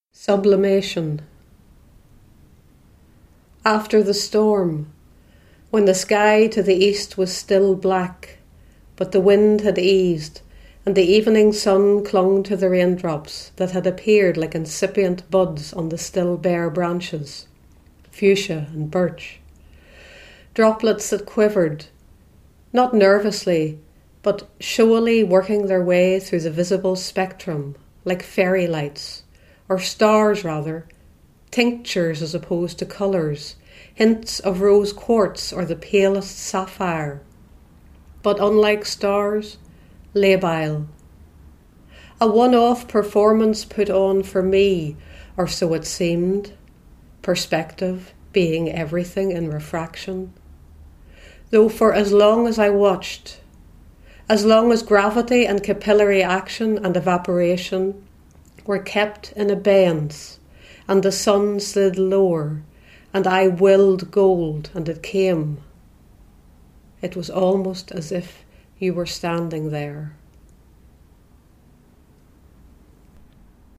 Sublimation. After the storm, when the sky to the east was still black, but the wind had eased, and the evening sun clung to the raindrops that had appeared like incipient buds on the still bare branches, fuchsia and birch, droplets that quivered, not nervously, but showily working their way through the visible spectrum, like fairy lights, or stars rather, tinctures as opposed to colours, hints of rose quartz or the palest sapphire. But unlike stars, labile. A one-off performance put on for me, or so it seemed, perspective being everything in refraction. Though for as long as I watched, as long as gravity and capillary action and evaporation were kept in abeyance, and the sun slid lower, and I willed gold, and it came. It was almost as if you were standing there.